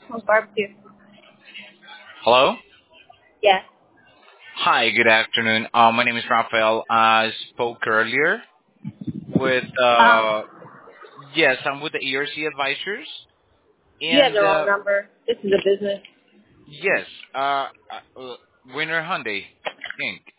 On barbecue. Hello? Yeah. Hi, good afternoon. My name is Rafael. I spoke earlier with, yes, I'm with the ERC advisors. You had And, the wrong number. This is a business. yes, Winner Hyundai Inc.